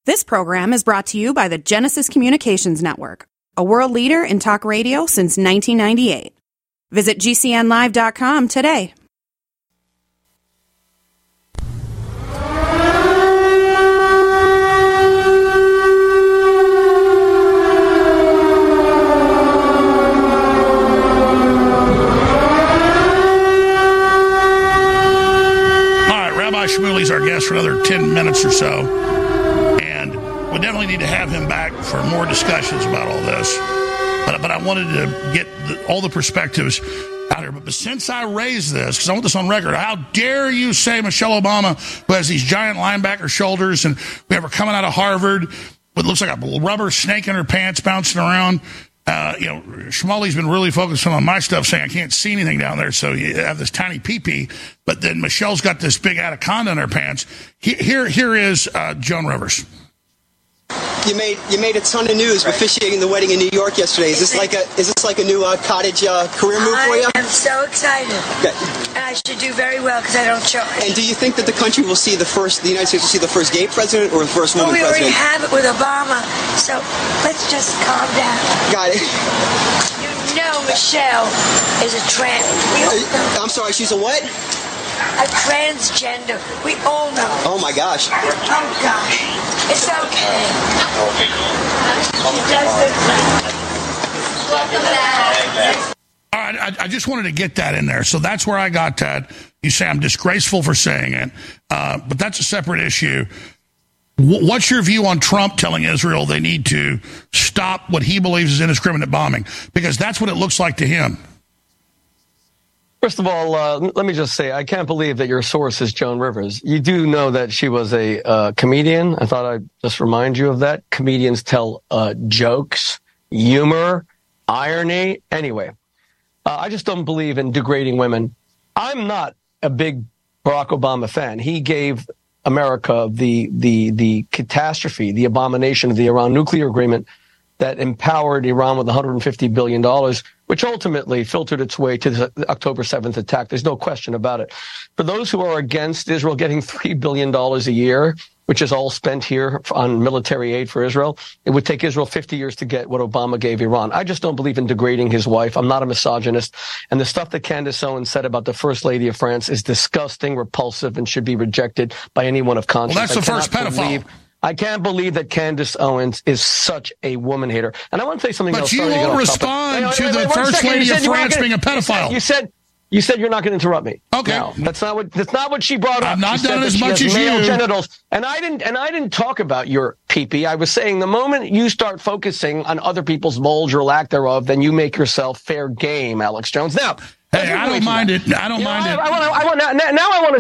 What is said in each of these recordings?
This program is brought to you by the Genesis Communications Network, a world leader in talk radio since 1998. Visit GCNlive.com today. Shmuley's our guest for another 10 minutes or so, and we definitely need to have him back for more discussions about all this. But I wanted to get all the perspectives out here. But since I raised this, because I want this on record, how dare you say Michelle Obama, who has these giant linebacker shoulders, and we have her coming out of Harvard with looks like a rubber snake in her pants bouncing around. Shmuley's been really focusing on my stuff, saying I can't see anything down there, so you have this tiny pee-pee. But then Michelle's got this big anaconda in her pants. Here is Joan Rivers. You made a ton of news officiating the wedding in New York yesterday. Is this like a new cottage career move for you? I am so excited. Okay. And I should do very well because I don't charge. And do you think that the United States will see the first gay president or the first woman president? We already have it with Obama, so let's just calm down. Got it. You know Michelle is a trans. I'm sorry, she's a what? A transgender. We all know. Oh my gosh. Oh gosh. It's okay. All right, I just wanted to get that in there. So that's where I got that. You say I'm disgraceful for saying it, but that's a separate issue. What's your view on Trump telling Israel they need to stop what he believes is indiscriminate bombing? Because that's what it looks like to him. First of all, let me just say, I can't believe that your source is Joan Rivers. You do know that she was a comedian. I thought I'd just remind you of that. Comedians tell jokes, humor, irony. Anyway, I just don't believe in degrading women. I'm not a big Barack Obama fan. He gave America the catastrophe, the abomination of the Iran nuclear agreement that empowered Iran with $150 billion, which ultimately filtered its way to the October 7th attack. There's no question about it. For those who are against Israel getting $3 billion a year, which is all spent here on military aid for Israel, it would take Israel 50 years to get what Obama gave Iran. I just don't believe in degrading his wife. I'm not a misogynist. And the stuff that Candace Owens said about the First Lady of France is disgusting, repulsive, and should be rejected by anyone of conscience. Well, that's the first pedophile. I can't believe that Candace Owens is such a woman hater. And I want to say something else. But you won't respond to the First Lady of France being a pedophile. You said you're not going to interrupt me. Okay. No, that's not what she brought up. I've not done as much as you. Genitals. And I didn't talk about your pee-pee. I was saying the moment you start focusing on other people's bulge or lack thereof, then you make yourself fair game, Alex Jones. Now, hey, I don't mind it. I don't mind it. Now I want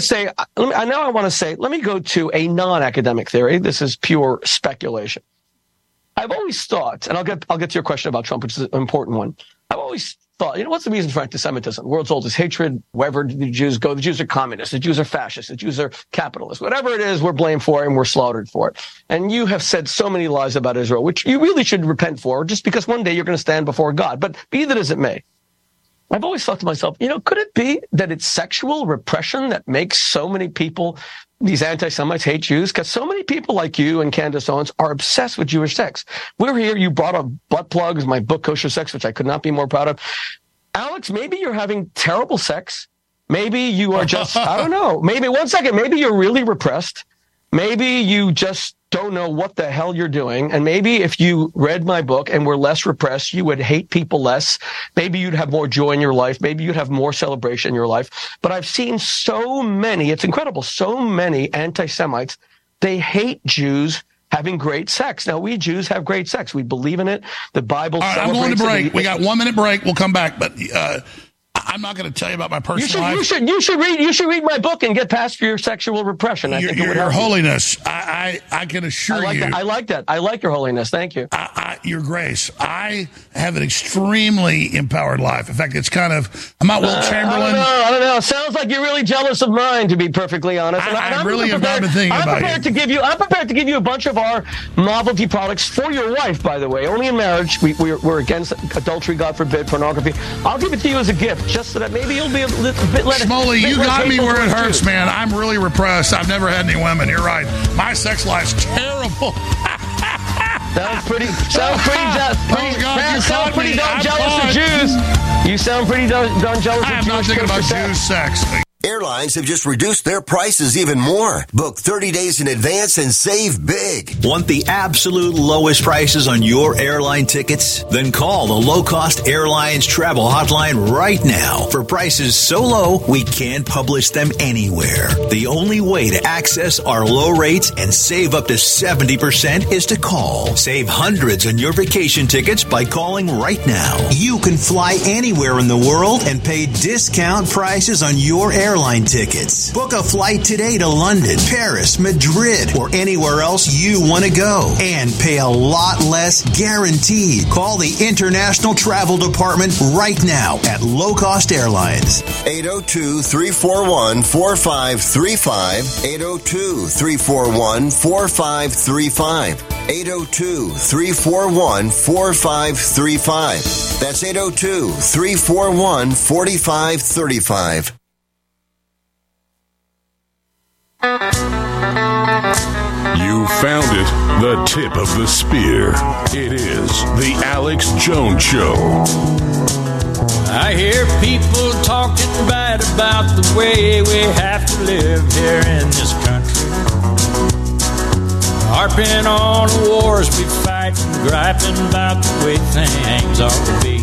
to say, let me go to a non-academic theory. This is pure speculation. I've always thought, and I'll get to your question about Trump, which is an important one. I've always thought, what's the reason for anti-Semitism? World's oldest hatred, wherever the Jews go, the Jews are communists, the Jews are fascists, the Jews are capitalists. Whatever it is, we're blamed for it and we're slaughtered for it. And you have said so many lies about Israel, which you really should repent for, just because one day you're going to stand before God. But be that as it may, I've always thought to myself, could it be that it's sexual repression that makes so many people, these anti-Semites, hate Jews? Because so many people like you and Candace Owens are obsessed with Jewish sex. We're here. You brought up butt plugs, my book, Kosher Sex, which I could not be more proud of. Alex, maybe you're having terrible sex. Maybe you are just, I don't know. Maybe, one second, maybe you're really repressed. Maybe you just don't know what the hell you're doing. And maybe if you read my book and were less repressed, you would hate people less. Maybe you'd have more joy in your life. Maybe you'd have more celebration in your life. But I've seen so many, it's incredible, so many anti-Semites, they hate Jews having great sex. Now, we Jews have great sex. We believe in it. The Bible celebrates it. I'm going to break. We got 1 minute break. We'll come back. But I'm not going to tell you about my personal life. You should read my book and get past your sexual repression. I think it would help. Your holiness, I can assure you. I like that. I like your holiness. Thank you. Your grace. I have an extremely empowered life. In fact, it's kind of, I'm not Will Chamberlain. I don't know. It sounds like you're really jealous of mine, to be perfectly honest. I really have not been thinking about you. I'm prepared to give you a bunch of our novelty products for your wife, by the way. Only in marriage. We're against adultery, God forbid, pornography. I'll give it to you as a gift, just so that maybe you'll be a bit less. Shmuley, you got me where it hurts, man. I'm really repressed. I've never had any women. You're right. My sex life's terrible. Sounds pretty darn jealous of Jews. You sound pretty darn jealous of Jews. I'm not thinking about Jews sex. Airlines have just reduced their prices even more. Book 30 days in advance and save big. Want the absolute lowest prices on your airline tickets? Then call the Low Cost Airlines Travel Hotline right now for prices so low we can't publish them anywhere. The only way to access our low rates and save up to 70% is to call. Save hundreds on your vacation tickets by calling right now. You can fly anywhere in the world and pay discount prices on your airline tickets. Book a flight today to London, Paris, Madrid, or anywhere else you want to go and pay a lot less guaranteed. Call the International Travel Department right now at Low Cost Airlines. 802-341-4535. 802-341-4535. 802-341-4535. That's 802-341-4535. You found it, the tip of the spear. It is the Alex Jones Show. I hear people talking bad about the way we have to live here in this country. Harping on the wars we fight and griping about the way things ought to be.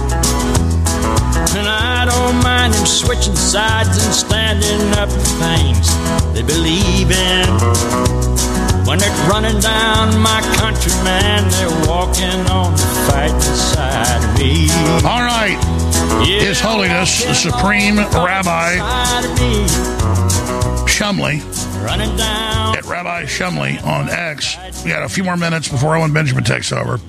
And I don't mind them switching sides and standing up for things they believe in. When they're running down my country, man, they're walking on the fighting side of me. All right. Yeah, His Holiness, the Supreme Rabbi Shumley, at Rabbi Shumley on X. We got a few more minutes before Owen Benjamin takes over.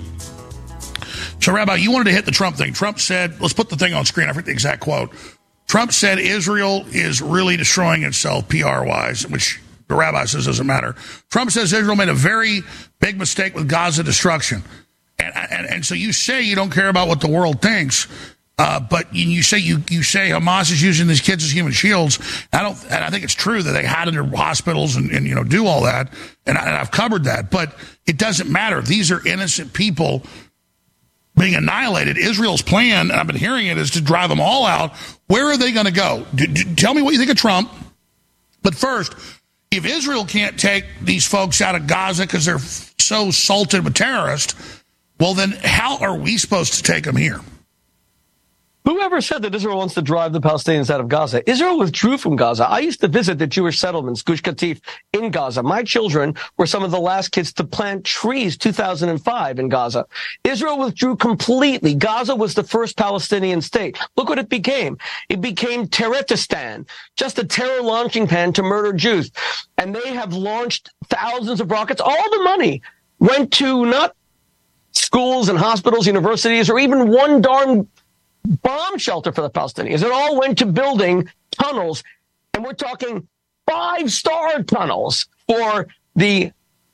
So, Rabbi, you wanted to hit the Trump thing. Trump said, let's put the thing on screen. I forget the exact quote. Trump said Israel is really destroying itself PR-wise, which the rabbi says doesn't matter. Trump says Israel made a very big mistake with Gaza destruction. And so you say you don't care about what the world thinks, but you say Hamas is using these kids as human shields. And I think it's true that they hide in their hospitals and do all that. And I've covered that. But it doesn't matter. These are innocent people being annihilated. Israel's plan, and I've been hearing it, is to drive them all out. Where are they going to go? Tell me what you think of Trump. But first, if Israel can't take these folks out of Gaza because they're so salted with terrorists, well, then how are we supposed to take them here? Whoever said that Israel wants to drive the Palestinians out of Gaza? Israel withdrew from Gaza. I used to visit the Jewish settlements, Gush Katif, in Gaza. My children were some of the last kids to plant trees, 2005 in Gaza. Israel withdrew completely. Gaza was the first Palestinian state. Look what it became. It became Terroristan, just a terror launching pad to murder Jews. And they have launched thousands of rockets. All the money went to not schools and hospitals, universities, or even one darn bomb shelter for the Palestinians. It all went to building tunnels, and we're talking 5-star tunnels for the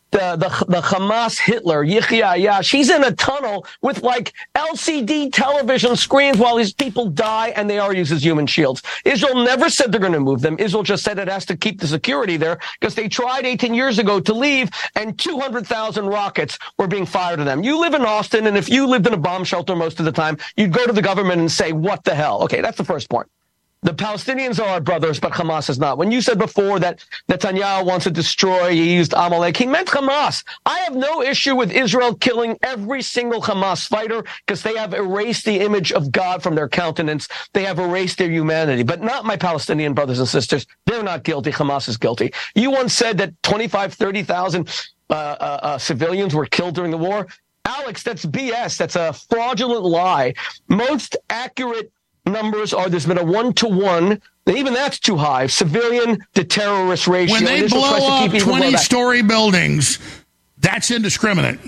Hamas Hitler, Yahya Yash. He's in a tunnel with like LCD television screens while these people die, and they are used as human shields. Israel never said they're going to move them. Israel just said it has to keep the security there because they tried 18 years ago to leave, and 200,000 rockets were being fired at them. You live in Austin, and if you lived in a bomb shelter most of the time, you'd go to the government and say, what the hell? Okay, that's the first point. The Palestinians are our brothers, but Hamas is not. When you said before that Netanyahu wants to destroy, he used Amalek, he meant Hamas. I have no issue with Israel killing every single Hamas fighter because they have erased the image of God from their countenance. They have erased their humanity, but not my Palestinian brothers and sisters. They're not guilty. Hamas is guilty. You once said that 30,000 civilians were killed during the war. Alex, that's BS. That's a fraudulent lie. Most accurate numbers are there's been a 1-to-1, and even that's too high, civilian to terrorist ratio. When they blow up 20-story buildings, that's indiscriminate.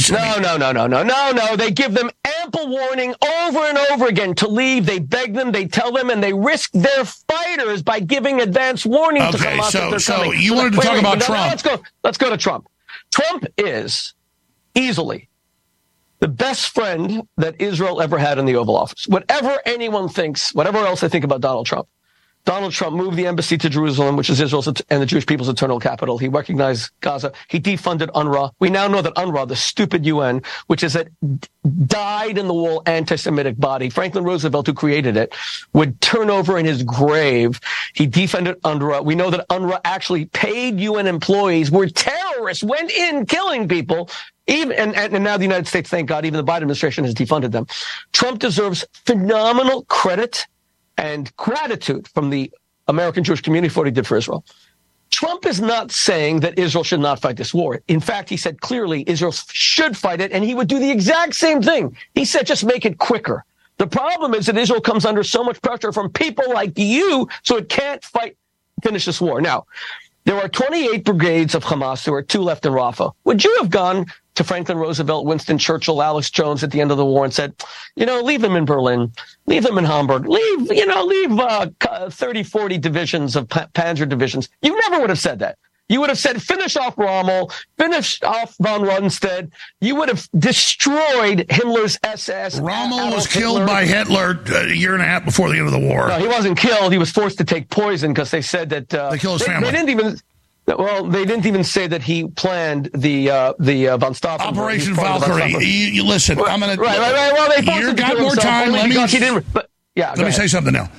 No. They give them ample warning over and over again to leave. They beg them, they tell them, and they risk their fighters by giving advance warning to Hamas that they're coming. You wanted to talk about Trump. Let's go to Trump. Trump is easily the best friend that Israel ever had in the Oval Office. Whatever anyone thinks, whatever else they think about Donald Trump Donald Trump moved the embassy to Jerusalem, which is Israel's and the Jewish people's eternal capital. He recognized Gaza. He defunded UNRWA. We now know that UNRWA, the stupid UN, which is a dyed-in-the-wall anti-Semitic body, Franklin Roosevelt, who created it, would turn over in his grave. He defunded UNRWA. We know that UNRWA actually paid UN employees, were terrorists, went in killing people. And now the United States, thank God, even the Biden administration has defunded them. Trump deserves phenomenal credit and gratitude from the American Jewish community for what he did for Israel. Trump is not saying that Israel should not fight this war. In fact, he said clearly Israel should fight it, and he would do the exact same thing. He said just make it quicker. The problem is that Israel comes under so much pressure from people like you, so it can't finish this war. Now, there are 28 brigades of Hamas. There are 2 left in Rafah. Would you have gone to Franklin Roosevelt, Winston Churchill, Alex Jones at the end of the war and said, leave them in Berlin, leave them in Hamburg, leave 30, 40 divisions of Panzer divisions? You never would have said that. You would have said, finish off Rommel, finish off von Rundstedt. You would have destroyed Himmler's SS. Rommel was killed by Hitler a year and a half before the end of the war. No, he wasn't killed. He was forced to take poison because they said that they killed his family. They didn't even say that he planned the von Stauffenberg. Operation Valkyrie. You listen. Right, I'm going to. Right. Well, they you got more time. Let me say something now.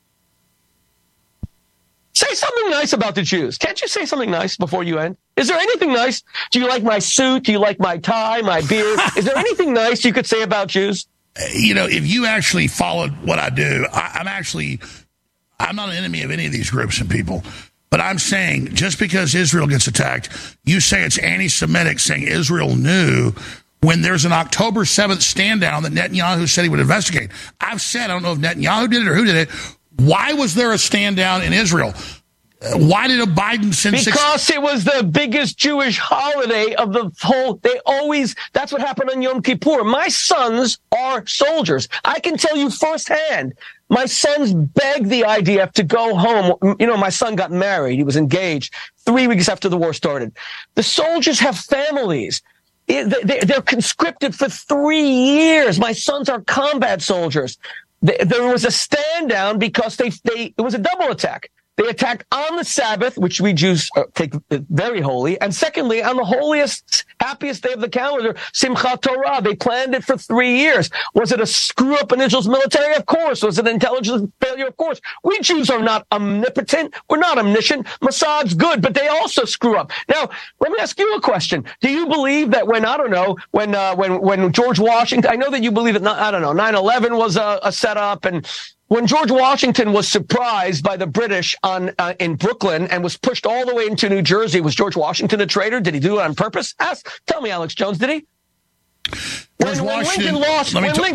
Say something nice about the Jews. Can't you say something nice before you end? Is there anything nice? Do you like my suit? Do you like my tie, my beard? Is there anything nice you could say about Jews? If you actually followed what I do, I'm not an enemy of any of these groups and people. But I'm saying just because Israel gets attacked, you say it's anti-Semitic, saying Israel knew when there's an October 7th stand down that Netanyahu said he would investigate. I've said, I don't know if Netanyahu did it or who did it. Why was there a stand down in Israel? Why did Biden send Because it was the biggest Jewish holiday of the whole. That's what happened on Yom Kippur. My sons are soldiers. I can tell you firsthand. My sons begged the IDF to go home. My son got married. He was engaged 3 weeks after the war started. The soldiers have families. They're conscripted for 3 years. My sons are combat soldiers. There was a stand down because it was a double attack. They attacked on the Sabbath, which we Jews take very holy, and secondly, on the holiest, happiest day of the calendar, Simchat Torah. They planned it for 3 years. Was it a screw-up in Israel's military? Of course. Was it an intelligence failure? Of course. We Jews are not omnipotent. We're not omniscient. Mossad's good, but they also screw up. Now, let me ask you a question. Do you believe that when George Washington, I know that you believe that, 9/11 was a setup, and when George Washington was surprised by the British in Brooklyn and was pushed all the way into New Jersey, was George Washington a traitor? Did he do it on purpose? Tell me, Alex Jones, did he? When Lincoln lost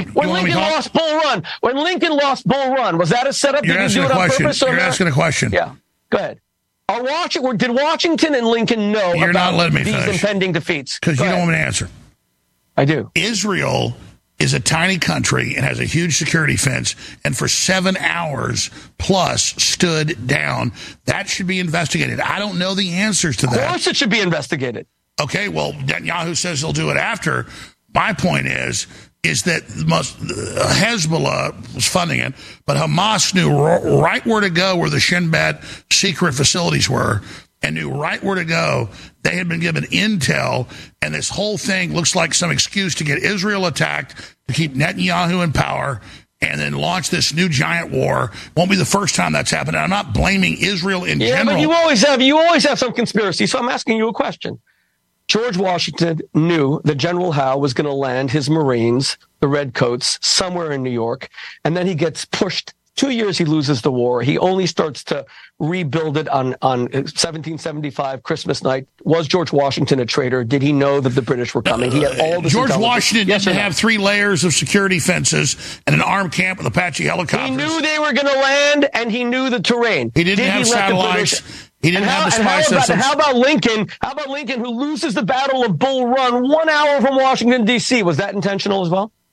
Bull Run, was that a setup? Did he do it on purpose? You're asking a question. Yeah, go ahead. Did Washington and Lincoln know about these impending defeats? Because you don't want me to answer. I do. Israel is a tiny country and has a huge security fence, and for 7 hours plus stood down. That should be investigated. I don't know the answers to that. Of course it should be investigated. Okay, well, Netanyahu says he'll do it after. My point is that Hezbollah was funding it, but Hamas knew right where to go where the Shin Bet secret facilities were, and knew right where to go. They had been given intel, and this whole thing looks like some excuse to get Israel attacked, to keep Netanyahu in power, and then launch this new giant war. Won't be the first time that's happened. And I'm not blaming Israel in general. But you always have some conspiracy, so I'm asking you a question. George Washington knew that General Howe was going to land his Marines, the Redcoats, somewhere in New York, and then he gets pushed. 2 years he loses the war. He only starts to rebuild it on 1775 Christmas night. Was George Washington a traitor? Did he know that the British were coming? He had all this George Washington didn't have 3 layers of security fences and an armed camp with Apache helicopters. He knew they were going to land, and he knew the terrain. He didn't have satellites. He didn't have the spy systems. How about Lincoln? How about Lincoln, who loses the Battle of Bull Run 1 hour from Washington, D.C.? Was that intentional as well?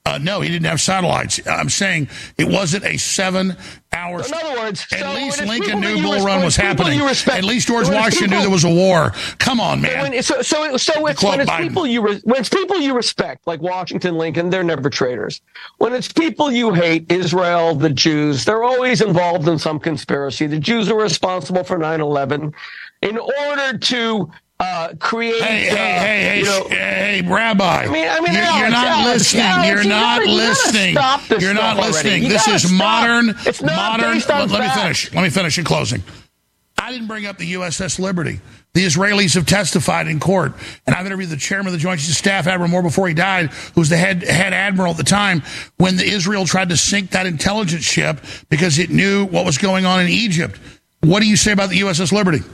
No, he didn't have satellites. I'm saying it wasn't a 7-hour. In other words, at least Lincoln knew Bull Run was happening. At least George Washington knew there was a war. Come on, man. When it's people you respect, like Washington, Lincoln, they're never traitors. When it's people you hate, Israel, the Jews, they're always involved in some conspiracy. The Jews are responsible for 9/11. In order to create. Hey, Rabbi. I mean, you're not listening. You're not listening. You're not listening. This is modern. It's not based on facts. Let me finish in closing. I didn't bring up the USS Liberty. The Israelis have testified in court, and I've interviewed the chairman of the Joint Chiefs of Staff, Admiral Moore, before he died, who was the head admiral at the time, when Israel tried to sink that intelligence ship because it knew what was going on in Egypt. What do you say about the USS Liberty?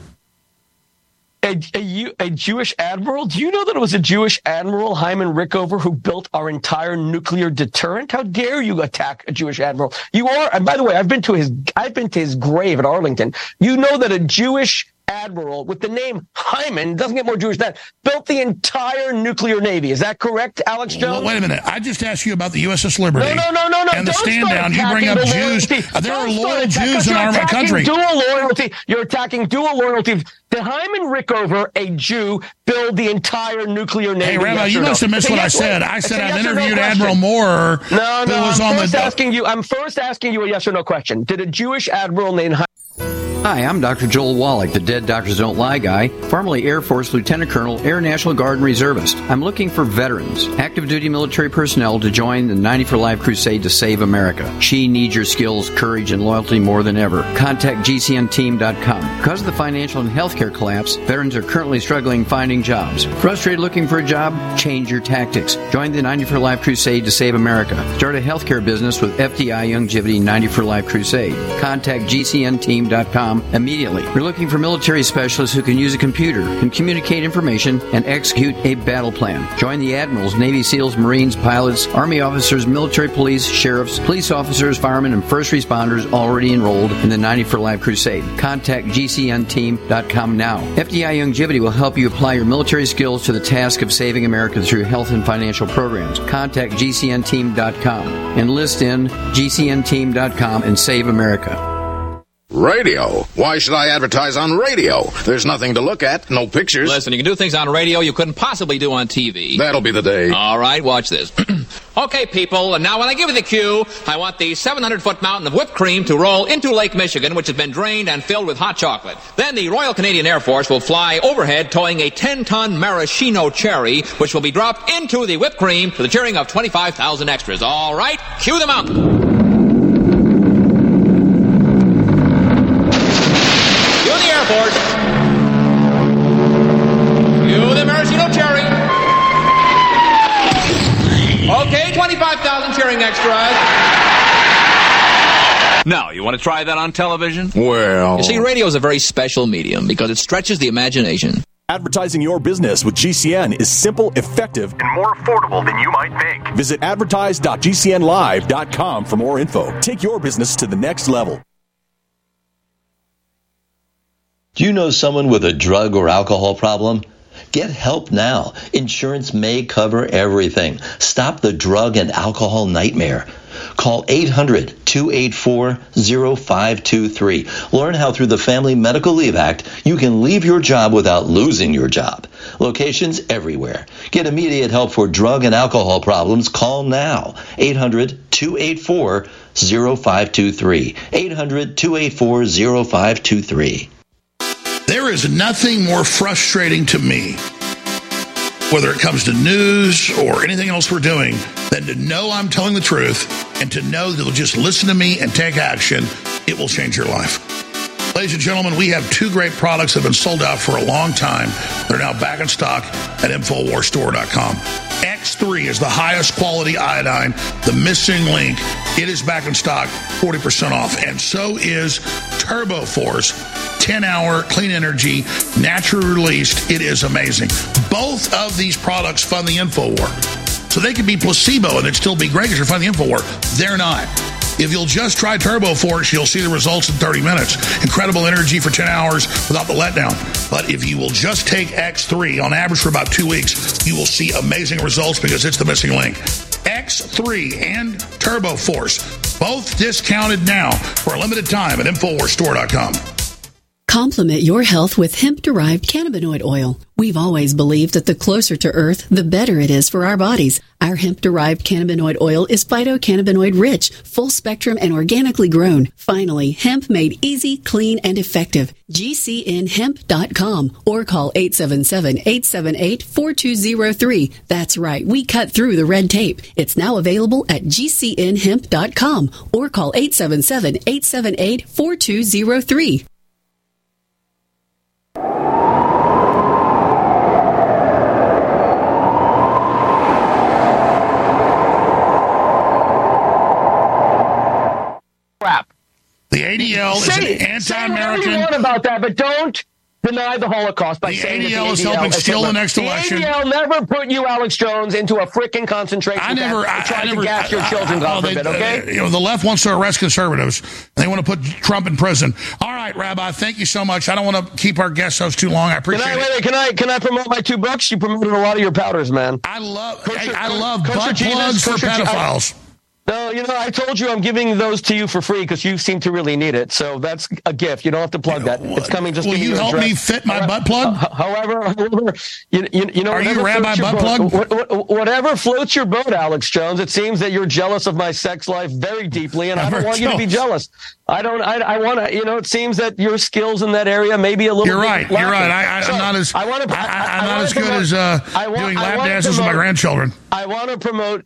A Jewish admiral? Do you know that it was a Jewish admiral, Hyman Rickover, who built our entire nuclear deterrent? How dare you attack a Jewish admiral? You are, and by the way, I've been to his grave at Arlington. You know that a Jewish admiral with the name Hyman, doesn't get more Jewish than that, built the entire nuclear navy. Is that correct, Alex Jones? Well, wait a minute. I just asked you about the USS Liberty. No. And the stand down. You bring up Jews. There are loyal Jews in our country. Dual loyalty. You're attacking dual loyalty. Did Hyman Rickover, a Jew, build the entire nuclear navy? Hey, Rabbi, you must have missed what I said. I said I've interviewed Admiral Moore. No. I'm first asking you a yes or no question. Did a Jewish admiral named Hyman? Hi, I'm Dr. Joel Wallach, the Dead Doctors Don't Lie guy, formerly Air Force Lieutenant Colonel, Air National Guard and Reservist. I'm looking for veterans, active duty military personnel to join the 90 for Life crusade to save America. She needs your skills, courage, and loyalty more than ever. Contact GCNteam.com. Because of the financial and healthcare collapse, veterans are currently struggling finding jobs. Frustrated looking for a job? Change your tactics. Join the 90 for Life crusade to save America. Start a healthcare business with FDI Longevity 90 for Life crusade. Contact GCNteam.com immediately. We're looking for military specialists who can use a computer, can communicate information, and execute a battle plan. Join the admirals, Navy SEALs, Marines, pilots, Army officers, military police, sheriffs, police officers, firemen, and first responders already enrolled in the 90 for Life crusade. Contact GCNteam.com now. FDI Longevity will help you apply your military skills to the task of saving America through health and financial programs. Contact GCNteam.com. Enlist in GCNteam.com and save America. Radio. Why should I advertise on radio? There's nothing to look at, no pictures. Listen, you can do things on radio you couldn't possibly do on TV. That'll be the day. All right, watch this. Okay, people, and now when I give you the cue, I want the 700-foot mountain of whipped cream to roll into Lake Michigan, which has been drained and filled with hot chocolate. Then the Royal Canadian Air Force will fly overhead towing a 10-ton maraschino cherry, which will be dropped into the whipped cream to the cheering of 25,000 extras. All right, cue the mountain. Airport. You the maraschino cherry. Okay, 25,000 cheering extras. Now, you want to try that on television? Well... You see, radio is a very special medium because it stretches the imagination. Advertising your business with GCN is simple, effective, and more affordable than you might think. Visit advertise.gcnlive.com for more info. Take your business to the next level. Do you know someone with a drug or alcohol problem? Get help now. Insurance may cover everything. Stop the drug and alcohol nightmare. Call 800-284-0523. Learn how through the Family Medical Leave Act you can leave your job without losing your job. Locations everywhere. Get immediate help for drug and alcohol problems. Call now. 800-284-0523. 800-284-0523. There is nothing more frustrating to me, whether it comes to news or anything else we're doing, than to know I'm telling the truth and to know that they'll just listen to me and take action. It will change your life. Ladies and gentlemen, we have two great products that have been sold out for a long time. They're now back in stock at InfoWarsStore.com. X3 is the highest quality iodine, the missing link. It is back in stock, 40% off. And so is Turbo Force, 10-hour clean energy, naturally released. It is amazing. Both of these products fund the InfoWar. So they could be placebo and it'd still be great because you're funding the InfoWar. They're not. If you'll just try Turbo Force, you'll see the results in 30 minutes. Incredible energy for 10 hours without the letdown. But if you will just take X3 on average for about 2 weeks, you will see amazing results because it's the missing link. X3 and Turbo Force, both discounted now for a limited time at InfoWarsStore.com. Complement your health with hemp-derived cannabinoid oil. We've always believed that the closer to Earth, the better it is for our bodies. Our hemp-derived cannabinoid oil is phytocannabinoid-rich, full-spectrum, and organically grown. Finally, hemp made easy, clean, and effective. GCNhemp.com or call 877-878-4203. That's right, we cut through the red tape. It's now available at GCNhemp.com or call 877-878-4203. Crap. The ADL is an anti-American. Say whatever you want about that, but don't deny the Holocaust by saying that the ADL is helping steal the next election. The ADL never put you, Alex Jones, into a freaking concentration camp to try to gas your children, God forbid, okay? The left wants to arrest conservatives. They want to put Trump in prison. All right, Rabbi, thank you so much. I don't want to keep our guest host too long. I appreciate it. Can I promote my 2 books? You promoted a lot of your powders, man. I love butt plugs for pedophiles. No, I told you I'm giving those to you for free because you seem to really need it. So that's a gift. You don't have to plug that. It's coming just to you. Will you help me fit my butt plug? However, are you Rabbi Butt Plug? Whatever floats your boat, Alex Jones. It seems that you're jealous of my sex life very deeply, and I don't want you to be jealous. I want to. It seems that your skills in that area may be a little. You're right. I'm not as good as doing lap dances with my grandchildren. I want to promote.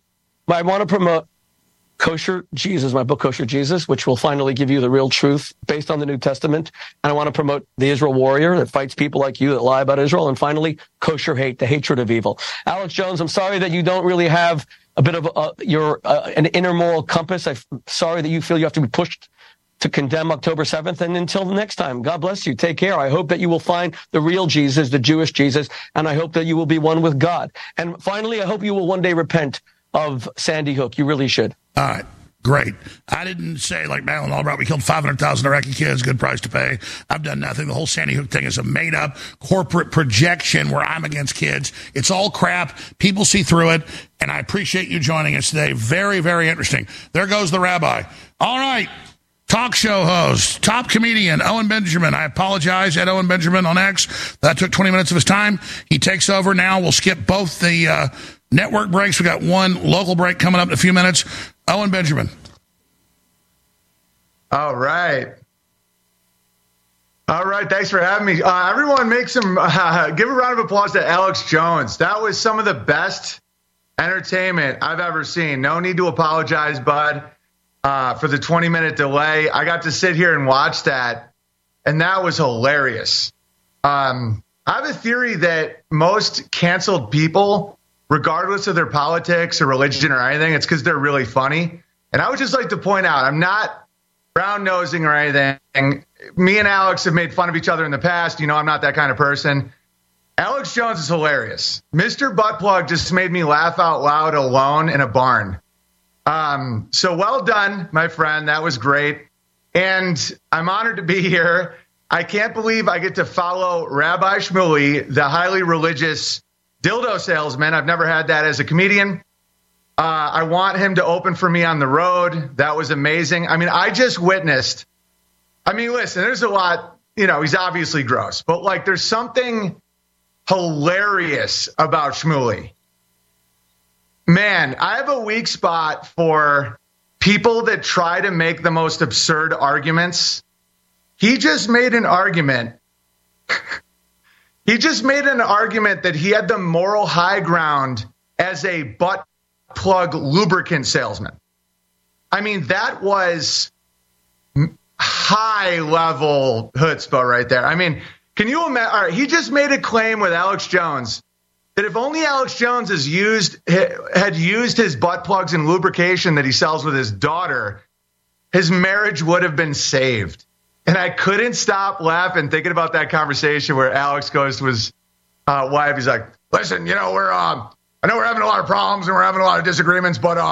Kosher Jesus, my book Kosher Jesus, which will finally give you the real truth based on the New Testament. And I want to promote The Israel Warrior that fights people like you that lie about Israel. And finally, Kosher Hate, the hatred of evil. Alex Jones, I'm sorry that you don't really have a bit of an inner moral compass. I'm sorry that you feel you have to be pushed to condemn October 7th. And until next time, God bless you. Take care. I hope that you will find the real Jesus, the Jewish Jesus, and I hope that you will be one with God. And finally, I hope you will one day repent of Sandy Hook. You really should. All right. Great. I didn't say like Madeline Albright, we killed 500,000 Iraqi kids, good price to pay. I've done nothing. The whole Sandy Hook thing is a made-up corporate projection where I'm against kids. It's all crap. People see through it, and I appreciate you joining us today. Very, very interesting. There goes the rabbi. All right. Talk show host, top comedian, Owen Benjamin. I apologize, Ed Owen Benjamin on X. That took 20 minutes of his time. He takes over now. We'll skip both the network breaks. We got one local break coming up in a few minutes. Owen Benjamin. All right. Thanks for having me. Everyone make give a round of applause to Alex Jones. That was some of the best entertainment I've ever seen. No need to apologize, bud, for the 20-minute delay. I got to sit here and watch that, and that was hilarious. I have a theory that most canceled people, regardless of their politics or religion or anything, it's because they're really funny. And I would just like to point out, I'm not brown-nosing or anything. Me and Alex have made fun of each other in the past. I'm not that kind of person. Alex Jones is hilarious. Mr. Buttplug just made me laugh out loud alone in a barn. So well done, my friend. That was great. And I'm honored to be here. I can't believe I get to follow Rabbi Shmuley, the highly religious dildo salesman. I've never had that as a comedian. I want him to open for me on the road. That was amazing. I just witnessed. Listen, there's a lot, he's obviously gross, but there's something hilarious about Shmuley. Man, I have a weak spot for people that try to make the most absurd arguments. He just made an argument. That he had the moral high ground as a butt plug lubricant salesman. That was high level chutzpah right there. Can you imagine? All right, he just made a claim with Alex Jones that if only Alex Jones had used his butt plugs and lubrication that he sells with his daughter, his marriage would have been saved. And I couldn't stop laughing thinking about that conversation where Alex goes to his wife. He's like, listen, I know we're having a lot of problems and we're having a lot of disagreements, but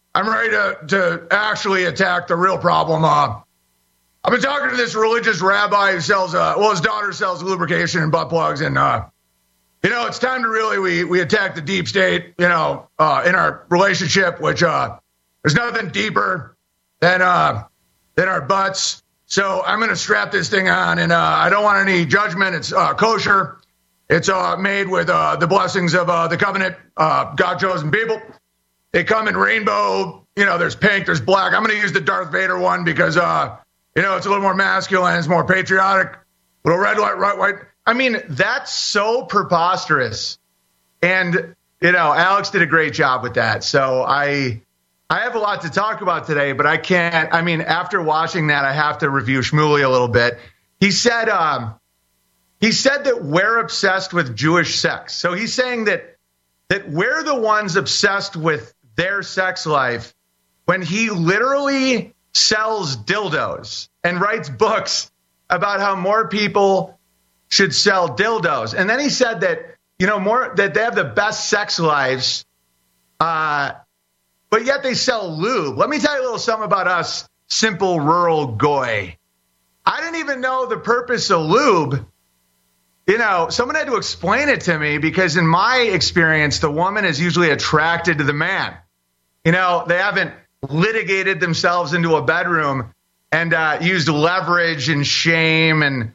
I'm ready to actually attack the real problem. I've been talking to this religious rabbi who sells, his daughter sells lubrication and butt plugs, and it's time to really we attack the deep state, in our relationship, which there's nothing deeper than our butts. So I'm going to strap this thing on, and I don't want any judgment. It's kosher. It's made with the blessings of the covenant, God-chosen people. They come in rainbow. There's pink, there's black. I'm going to use the Darth Vader one because, it's a little more masculine. It's more patriotic. Little red, white. I mean, that's so preposterous. And, Alex did a great job with that. So I have a lot to talk about today, but I can't. I mean, after watching that, I have to review Shmuley a little bit. He said that we're obsessed with Jewish sex. So he's saying that we're the ones obsessed with their sex life when he literally sells dildos and writes books about how more people should sell dildos. And then he said that, that they have the best sex lives, but yet they sell lube. Let me tell you a little something about us, simple rural goy. I didn't even know the purpose of lube. Someone had to explain it to me because in my experience, the woman is usually attracted to the man. They haven't litigated themselves into a bedroom and used leverage and shame and,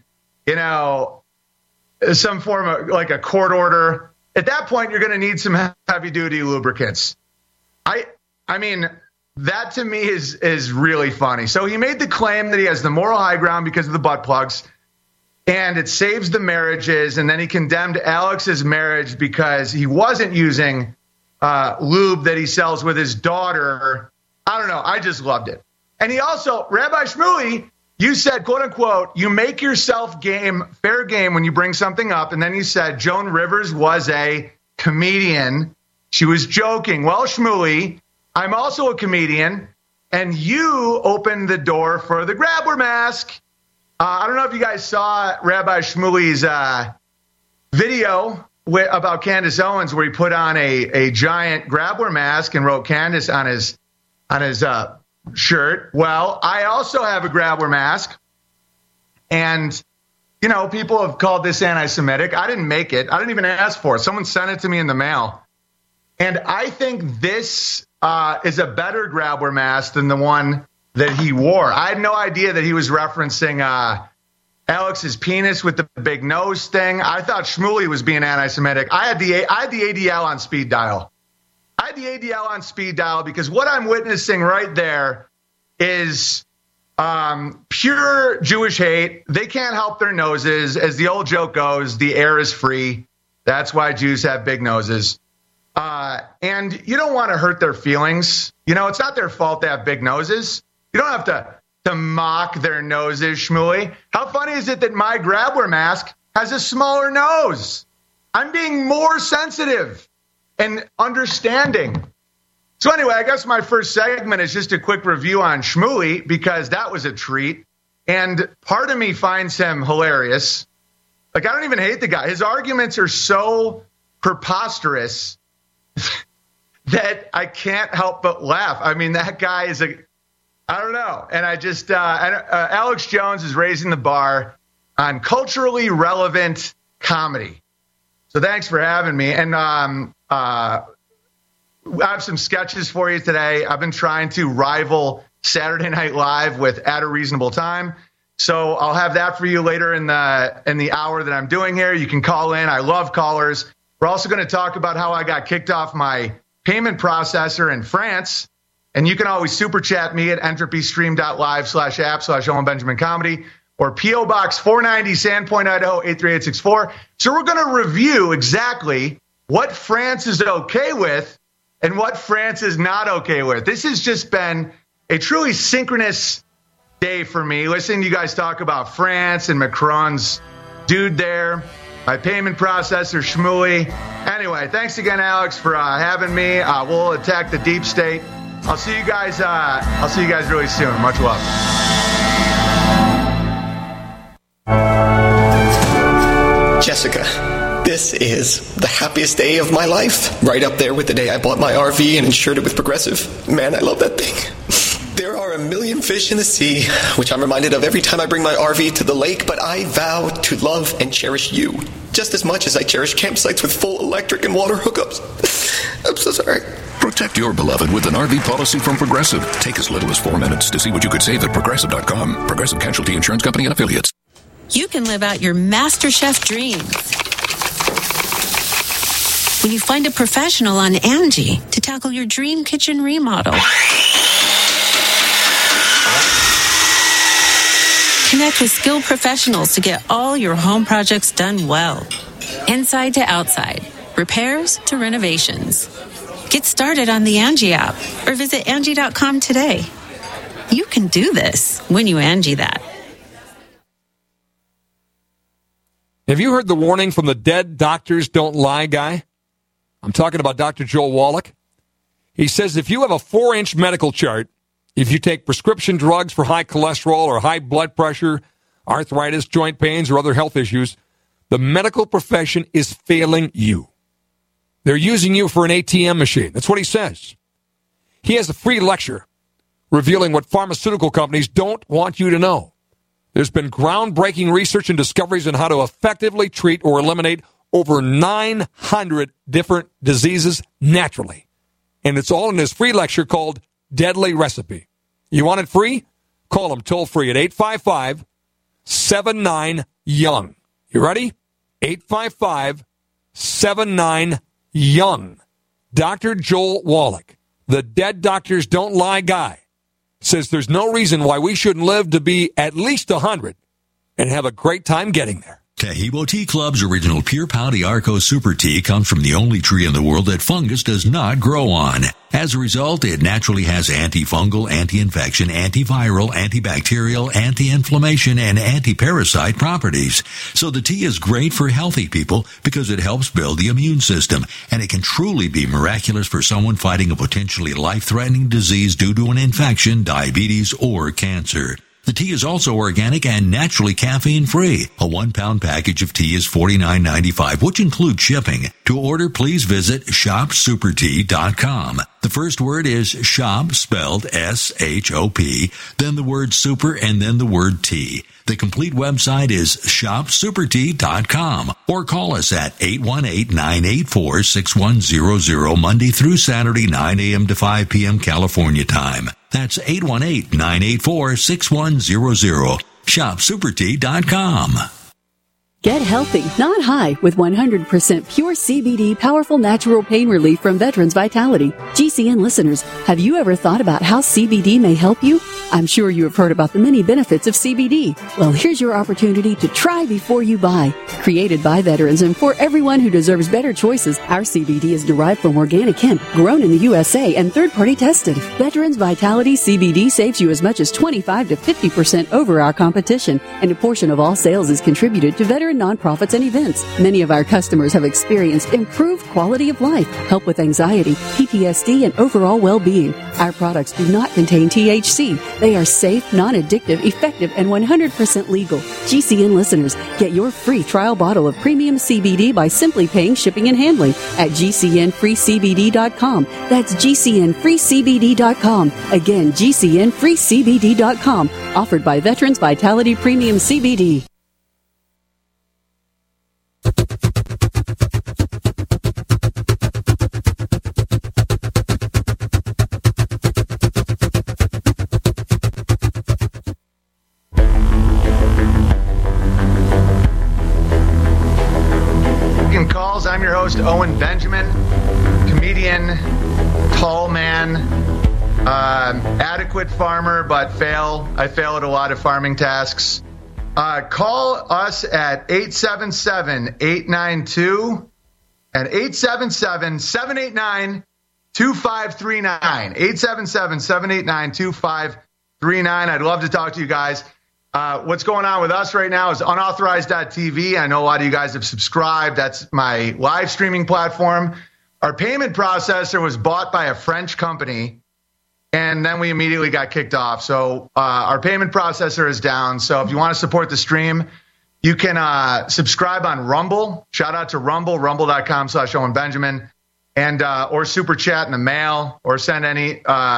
some form of like a court order. At that point, you're going to need some heavy duty lubricants. I mean, that to me is really funny. So he made the claim that he has the moral high ground because of the butt plugs and it saves the marriages. And then he condemned Alex's marriage because he wasn't using lube that he sells with his daughter. I don't know. I just loved it. And he also, Rabbi Shmuley, you said, quote unquote, you make yourself fair game when you bring something up. And then you said Joan Rivers was a comedian. She was joking. Well, Shmuley, I'm also a comedian. And you opened the door for the Grabber mask. I don't know if you guys saw Rabbi Shmuley's video about Candace Owens, where he put on a giant Grabber mask and wrote Candace on his shirt. Well, I also have a Grabber mask, and people have called this anti-Semitic. I didn't make it. I didn't even ask for it. Someone sent it to me in the mail, and I think this is a better Grabber mask than the one that he wore. I had no idea that he was referencing Alex's penis with the big nose thing. I thought Shmuley was being anti-Semitic. I had the ADL on speed dial. Because what I'm witnessing right there is pure Jewish hate. They can't help their noses. As the old joke goes, the air is free. That's why Jews have big noses. And you don't want to hurt their feelings. It's not their fault they have big noses. You don't have to mock their noses, Shmuley. How funny is it that my Grabber mask has a smaller nose? I'm being more sensitive and understanding. So anyway, I guess my first segment is just a quick review on Shmuley because that was a treat. And part of me finds him hilarious. Like, I don't even hate the guy. His arguments are so preposterous that I can't help but laugh. I mean, that guy is I don't know. And I just, Alex Jones is raising the bar on culturally relevant comedy. So thanks for having me. And I have some sketches for you today. I've been trying to rival Saturday Night Live with At a Reasonable Time. So I'll have that for you later in the hour that I'm doing here. You can call in. I love callers. We're also going to talk about how I got kicked off my payment processor in France. And you can always super chat me at entropystream.live/app/Owen Benjamin Comedy or P.O. Box 490 Sandpoint, Idaho 83864. So we're going to review exactly what France is okay with and what France is not okay with. This has just been a truly synchronous day for me. Listening to you guys talk about France and Macron's dude there, my payment processor, Shmuley. Anyway, thanks again, Alex, for having me. We'll attack the deep state. I'll see you guys really soon. Much love. Jessica, This is the happiest day of my life. Right up there with the day I bought my RV and insured it with Progressive. Man, I love that thing. There are a million fish in the sea, which I'm reminded of every time I bring my RV to the lake, but I vow to love and cherish you just as much as I cherish campsites with full electric and water hookups. I'm so sorry. Protect your beloved with an RV policy from Progressive. Take as little as 4 minutes to see what you could save at Progressive.com. Progressive Casualty Insurance Company and Affiliates. You can live out your MasterChef dreams when you find a professional on Angie to tackle your dream kitchen remodel. Connect with skilled professionals to get all your home projects done well. Inside to outside, repairs to renovations. Get started on the Angie app or visit Angie.com today. You can do this when you Angie that. Have you heard the warning from the dead doctors don't lie guy? I'm talking about Dr. Joel Wallach. He says if you have a 4-inch medical chart, if you take prescription drugs for high cholesterol or high blood pressure, arthritis, joint pains, or other health issues, the medical profession is failing you. They're using you for an ATM machine. That's what he says. He has a free lecture revealing what pharmaceutical companies don't want you to know. There's been groundbreaking research and discoveries on how to effectively treat or eliminate over 900 different diseases naturally. And it's all in this free lecture called Deadly Recipe. You want it free? Call him toll free at 855-79-YOUNG. You ready? 855-79-YOUNG. Dr. Joel Wallach, the dead doctors don't lie guy, says there's no reason why we shouldn't live to be at least 100 and have a great time getting there. Tahibo Tea Club's original Pure Pau Arco Super Tea comes from the only tree in the world that fungus does not grow on. As a result, it naturally has antifungal, anti-infection, antiviral, antibacterial, anti-inflammation, and anti-parasite properties. So the tea is great for healthy people because it helps build the immune system, and it can truly be miraculous for someone fighting a potentially life-threatening disease due to an infection, diabetes, or cancer. The tea is also organic and naturally caffeine-free. A 1-pound package of tea is $49.95, which includes shipping. To order, please visit shopsupertea.com. The first word is shop, spelled S-H-O-P, then the word super, and then the word tea. The complete website is shopsupertea.com, or call us at 818-984-6100, Monday through Saturday, 9 a.m. to 5 p.m. California time. That's 818-984-6100. ShopSuperTea.com. Get healthy, not high, with 100% pure CBD powerful natural pain relief from Veterans Vitality. GCN listeners, have you ever thought about how CBD may help you? I'm sure you have heard about the many benefits of CBD. Well, here's your opportunity to try before you buy. Created by veterans and for everyone who deserves better choices, our CBD is derived from organic hemp, grown in the USA and third-party tested. Veterans Vitality CBD saves you as much as 25 to 50% over our competition, and a portion of all sales is contributed to veteran nonprofits and events. Many of our customers have experienced improved quality of life, help with anxiety, PTSD, and overall well-being. Our products do not contain THC. They are safe, non-addictive, effective, and 100% legal. GCN listeners, get your free trial bottle of premium CBD by simply paying shipping and handling at GCNFreeCBD.com. That's GCNFreeCBD.com. Again, GCNFreeCBD.com. Offered by Veterans Vitality Premium CBD. Calls. I'm your host, Owen Benjamin, comedian, tall man, adequate farmer, but I fail at a lot of farming tasks. Call us at 877-892 and 877-789-2539. 877-789-2539. I'd love to talk to you guys. What's going on with us right now is unauthorized.tv. I know a lot of you guys have subscribed. That's my live streaming platform. Our payment processor was bought by a French company, and then we immediately got kicked off. So our payment processor is down. So if you want to support the stream, You can subscribe on Rumble. Shout out to Rumble, rumble.com/OwenBenjamin, and or super chat in the mail, or send any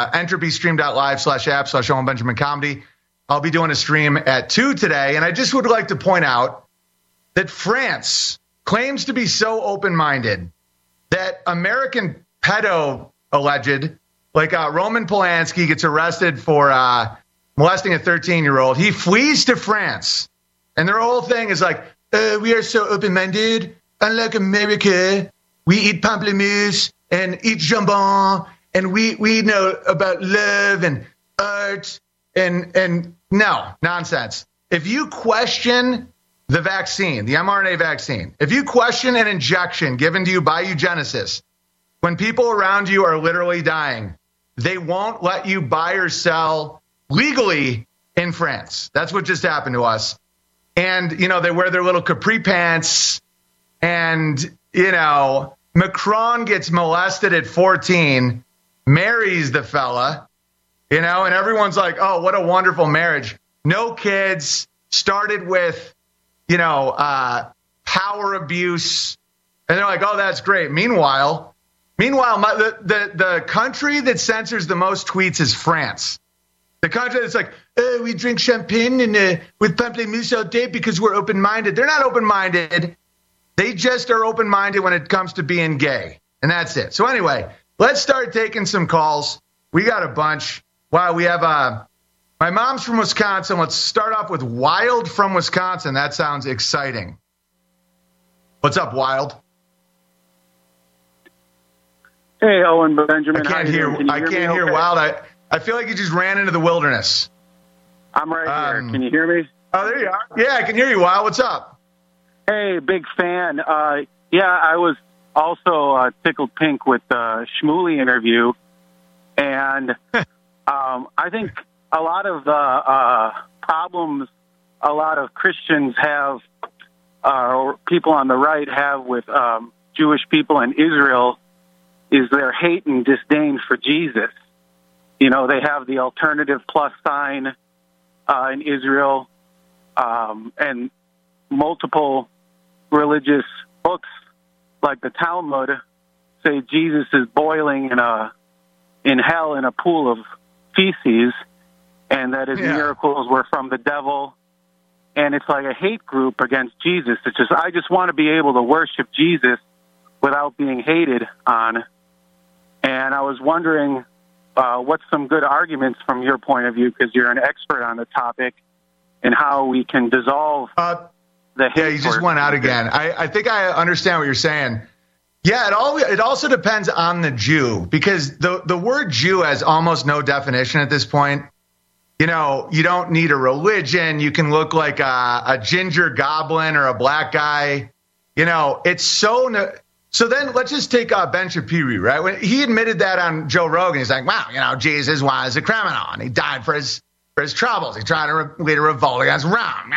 entropystream.live/app/OwenBenjamin I'll be doing a stream at 2 today, and I just would like to point out that France claims to be so open-minded that American pedo alleged, like Roman Polanski, gets arrested for molesting a 13-year-old. He flees to France, and their whole thing is like, we are so open-minded. Unlike America, we eat pamplemousse and eat jambon, and we know about love and art, and no, nonsense. If you question the vaccine, the mRNA vaccine, if you question an injection given to you by eugenicists, when people around you are literally dying, they won't let you buy or sell legally in France. That's what just happened to us. And, you know, they wear their little capri pants, and, you know, Macron gets molested at 14, marries the fella, you know, and everyone's like, oh, what a wonderful marriage. No kids, started with, you know, power abuse. And they're like, oh, that's great. Meanwhile, the country that censors the most tweets is France. The country that's like, we drink champagne and with pamplemousse all day because we're open-minded. They're not open-minded. They just are open-minded when it comes to being gay. And that's it. So anyway, let's start taking some calls. We got a bunch. Wow, we have my mom's from Wisconsin. Let's start off with Wild from Wisconsin. That sounds exciting. What's up, Wild? Hey, Owen Benjamin. I can't hear Wild. I feel like you just ran into the wilderness. I'm right here. Can you hear me? Oh, there you are. Yeah, I can hear you, Wild. What's up? Hey, big fan. Yeah, I was also tickled pink with the Shmuley interview. And I think a lot of the problems a lot of Christians have, or people on the right have with Jewish people in Israel, is their hate and disdain for Jesus. You know, they have the alternative plus sign in Israel, and multiple religious books like the Talmud say Jesus is boiling in hell in a pool of feces, and that his miracles were from the devil. And it's like a hate group against Jesus. It's just, I just want to be able to worship Jesus without being hated on. And I was wondering, what's some good arguments from your point of view, because you're an expert on the topic, and how we can dissolve the hate. Yeah, you just went out again. I think I understand what you're saying. Yeah, it also depends on the Jew, because the word Jew has almost no definition at this point. You know, you don't need a religion. You can look like a ginger goblin or a black guy. You know, it's so... So then let's just take Ben Shapiro, right? When he admitted that on Joe Rogan, he's like, wow, you know, Jesus was a criminal, and he died for his troubles. He tried to lead a revolt against Rome.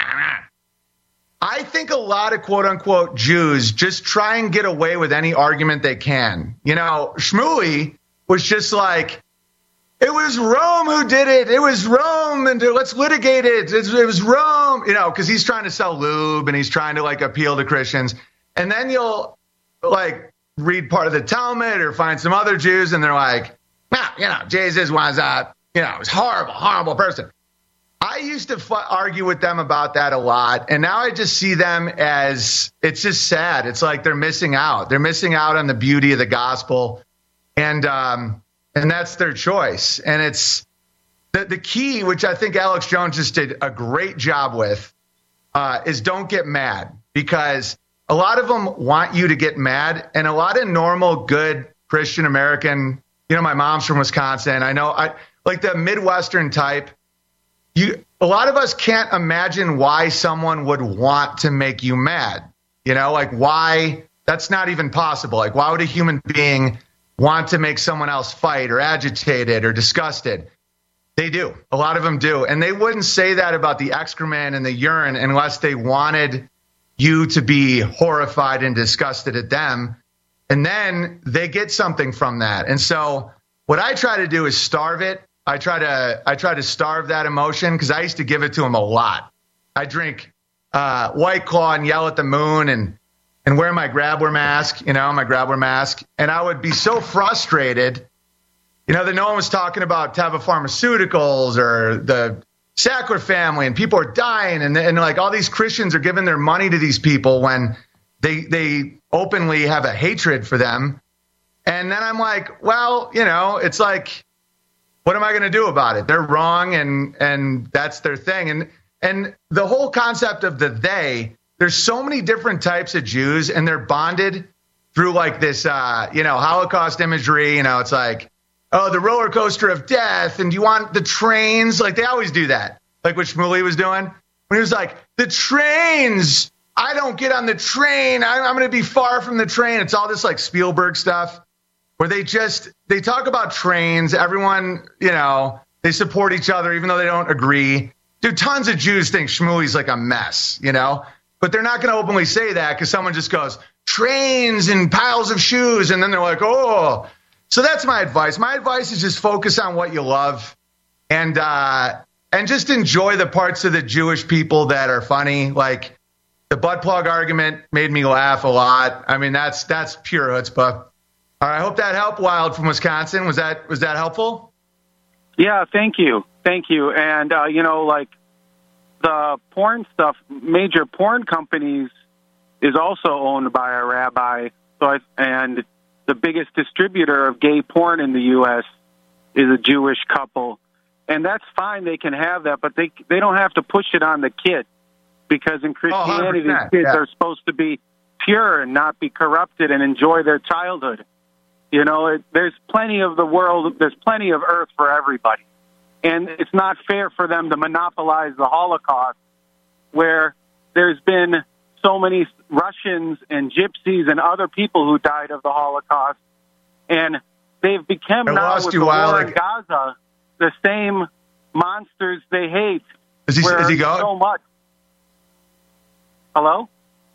I think a lot of quote-unquote Jews just try and get away with any argument they can. You know, Shmuley was just like, it was Rome who did it. It was Rome, and let's litigate it. It was Rome, you know, because he's trying to sell lube, and he's trying to, like, appeal to Christians. And then you'll, like, read part of the Talmud or find some other Jews, and they're like, well, you know, Jesus was was horrible, horrible person. I used to argue with them about that a lot, and now I just see them as, it's just sad. It's like they're missing out. They're missing out on the beauty of the gospel, and that's their choice. And it's the key, which I think Alex Jones just did a great job with, is don't get mad, because a lot of them want you to get mad, and a lot of normal, good Christian American, you know, my mom's from Wisconsin. I know, like the Midwestern type, a lot of us can't imagine why someone would want to make you mad. You know, like why, that's not even possible. Like, why would a human being want to make someone else fight or agitated or disgusted? They do. A lot of them do. And they wouldn't say that about the excrement and the urine unless they wanted you to be horrified and disgusted at them. And then they get something from that. And so what I try to do is starve it. I try to starve that emotion, because I used to give it to them a lot. I drink White Claw and yell at the moon and wear my Grabber mask, and I would be so frustrated, that no one was talking about Teva Pharmaceuticals or the Sackler family, and people are dying, and like all these Christians are giving their money to these people when they openly have a hatred for them. And then I'm like, well, it's like, what am I going to do about it? They're wrong, and that's their thing. And the whole concept of there's so many different types of Jews, and they're bonded through like this, Holocaust imagery. It's like, oh, the roller coaster of death, and do you want the trains? Like they always do that, like what Shmuley was doing when he was like, the trains. I don't get on the train. I'm going to be far from the train. It's all this like Spielberg stuff where they talk about trains. Everyone, they support each other even though they don't agree. Dude, tons of Jews think Shmuley's like a mess, but they're not going to openly say that because someone just goes, trains and piles of shoes. And then they're like, oh. So that's my advice. My advice is just focus on what you love and just enjoy the parts of the Jewish people that are funny. Like the butt plug argument made me laugh a lot. I mean, that's pure chutzpah. All right, I hope that helped. Wild from Wisconsin. Was that helpful? Yeah, thank you. And, like the porn stuff, major porn companies is also owned by a rabbi. And the biggest distributor of gay porn in the U.S. is a Jewish couple. And that's fine. They can have that, but they don't have to push it on the kid because in Christianity, kids are supposed to be pure and not be corrupted and enjoy their childhood. There's plenty of the world. There's plenty of earth for everybody. And it's not fair for them to monopolize the Holocaust where there's been so many Russians and Gypsies and other people who died of the Holocaust. And they've become now with the war in Gaza the same monsters they hate. Is he gone? So much. Hello?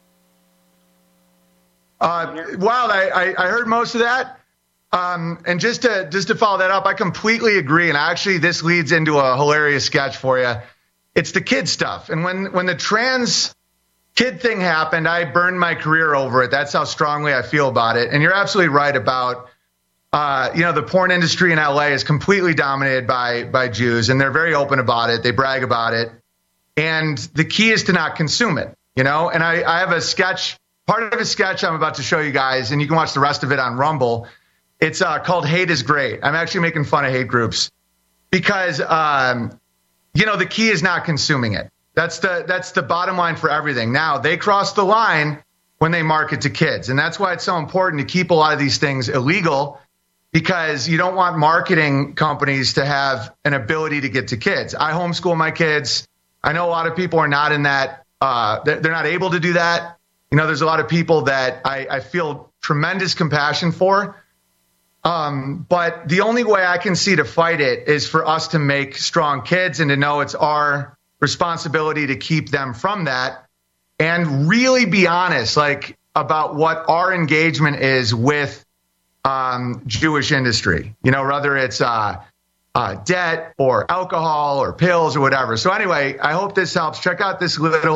Wild, I heard most of that. And just to follow that up, I completely agree. And actually, this leads into a hilarious sketch for you. It's the kid stuff. And when the trans kid thing happened, I burned my career over it. That's how strongly I feel about it. And you're absolutely right about, the porn industry in LA is completely dominated by Jews, and they're very open about it. They brag about it. And the key is to not consume it, And I have a sketch, part of a sketch I'm about to show you guys, and you can watch the rest of it on Rumble. It's called Hate is Great. I'm actually making fun of hate groups because, the key is not consuming it. That's the bottom line for everything. Now, they cross the line when they market to kids. And that's why it's so important to keep a lot of these things illegal because you don't want marketing companies to have an ability to get to kids. I homeschool my kids. I know a lot of people are not in that. They're not able to do that. There's a lot of people that I feel tremendous compassion for. But the only way I can see to fight it is for us to make strong kids and to know it's our responsibility to keep them from that and really be honest, like about what our engagement is with, Jewish industry, whether it's, debt or alcohol or pills or whatever. So anyway, I hope this helps. Check out this little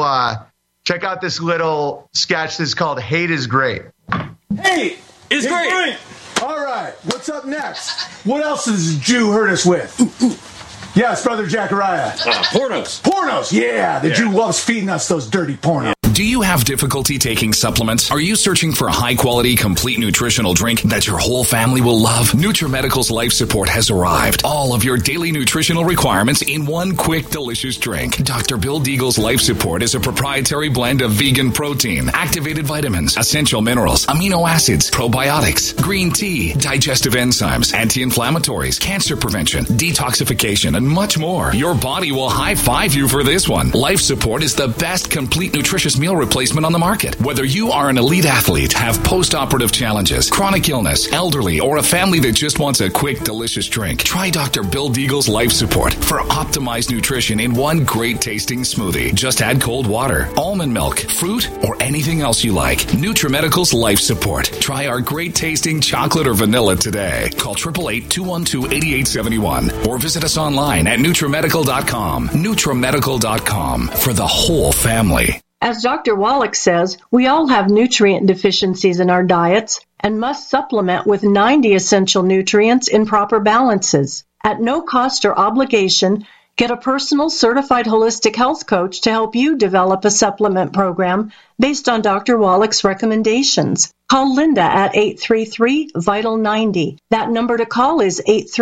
sketch that's called Hate is Great. Hate is great. All right, what's up next? What else does a Jew hurt us with? Yes, Brother Zachariah. Pornos. Pornos, yeah. The Jew loves feeding us those dirty pornos. Do you have difficulty taking supplements? Are you searching for a high-quality, complete nutritional drink that your whole family will love? NutriMedical's Life Support has arrived. All of your daily nutritional requirements in one quick, delicious drink. Dr. Bill Deagle's Life Support is a proprietary blend of vegan protein, activated vitamins, essential minerals, amino acids, probiotics, green tea, digestive enzymes, anti-inflammatories, cancer prevention, detoxification, and much more. Your body will high-five you for this one. Life Support is the best complete nutritious meal replacement on the market. Whether you are an elite athlete, have post-operative challenges, chronic illness, elderly, or a family that just wants a quick, delicious drink, try Dr. Bill Deagle's Life Support for optimized nutrition in one great tasting smoothie. Just add cold water, almond milk, fruit, or anything else you like. NutriMedical's Life Support. Try our great tasting chocolate or vanilla today. Call 888-212-8871 or visit us online at NutriMedical.com. NutriMedical.com for the whole family. As Dr. Wallach says, we all have nutrient deficiencies in our diets and must supplement with 90 essential nutrients in proper balances. At no cost or obligation, get a personal certified holistic health coach to help you develop a supplement program based on Dr. Wallach's recommendations. Call Linda at 833-VITAL-90. That number to call is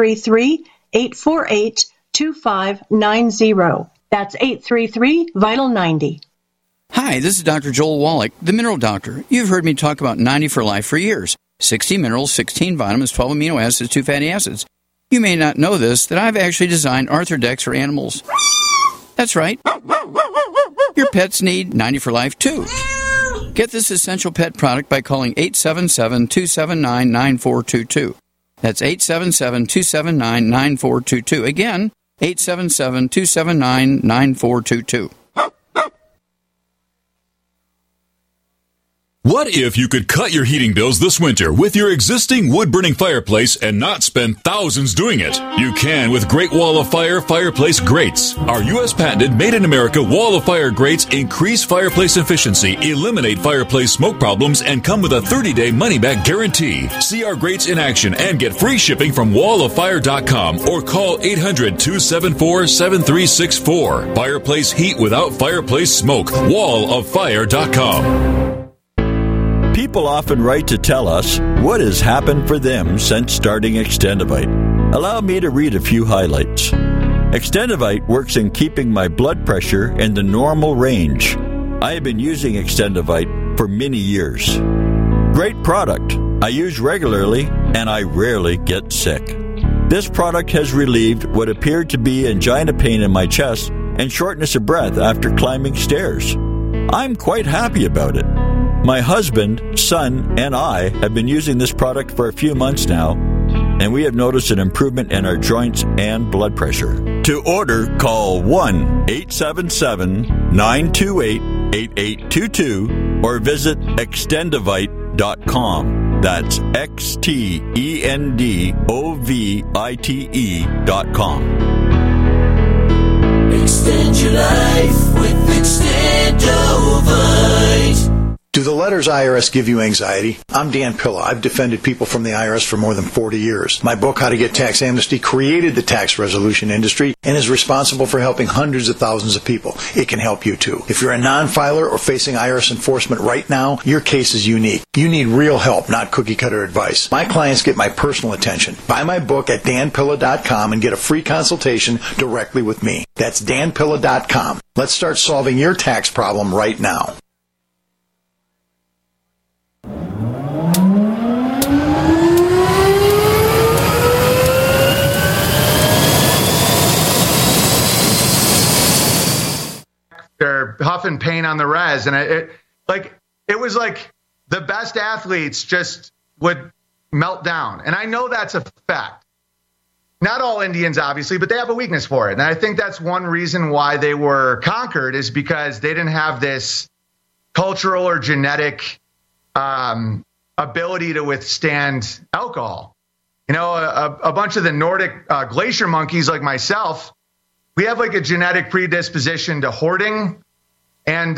833-848-2590. That's 833-VITAL-90. Hi, this is Dr. Joel Wallach, the Mineral Doctor. You've heard me talk about 90 for Life for years. 60 minerals, 16 vitamins, 12 amino acids, 2 fatty acids. You may not know this, that I've actually designed Arthrodex for animals. That's right. Your pets need 90 for Life, too. Get this essential pet product by calling 877-279-9422. That's 877-279-9422. Again, 877-279-9422. What if you could cut your heating bills this winter with your existing wood-burning fireplace and not spend thousands doing it? You can with Great Wall of Fire fireplace grates. Our U.S. patented made-in-America Wall of Fire grates increase fireplace efficiency, eliminate fireplace smoke problems, and come with a 30-day money-back guarantee. See our grates in action and get free shipping from walloffire.com or call 800-274-7364. Fireplace heat without fireplace smoke. walloffire.com. People often write to tell us what has happened for them since starting Extendivite. Allow me to read a few highlights. Extendivite works in keeping my blood pressure in the normal range. I have been using Extendivite for many years. Great product. I use regularly and I rarely get sick. This product has relieved what appeared to be angina pain in my chest and shortness of breath after climbing stairs. I'm quite happy about it. My husband, son, and I have been using this product for a few months now, and we have noticed an improvement in our joints and blood pressure. To order, call 1-877-928-8822 or visit Extendivite.com. That's Extendovite.com. Extend your life with Extendovite. Do the letters IRS give you anxiety? I'm Dan Pilla. I've defended people from the IRS for more than 40 years. My book, How to Get Tax Amnesty, created the tax resolution industry and is responsible for helping hundreds of thousands of people. It can help you too. If you're a non-filer or facing IRS enforcement right now, your case is unique. You need real help, not cookie-cutter advice. My clients get my personal attention. Buy my book at danpilla.com and get a free consultation directly with me. That's danpilla.com. Let's start solving your tax problem right now. They're huffing paint on the res, and it was like the best athletes just would melt down. And I know that's a fact. Not all Indians, obviously, but they have a weakness for it. And I think that's one reason why they were conquered is because they didn't have this cultural or genetic ability to withstand alcohol. You know, a bunch of the Nordic glacier monkeys like myself, we have like a genetic predisposition to hoarding and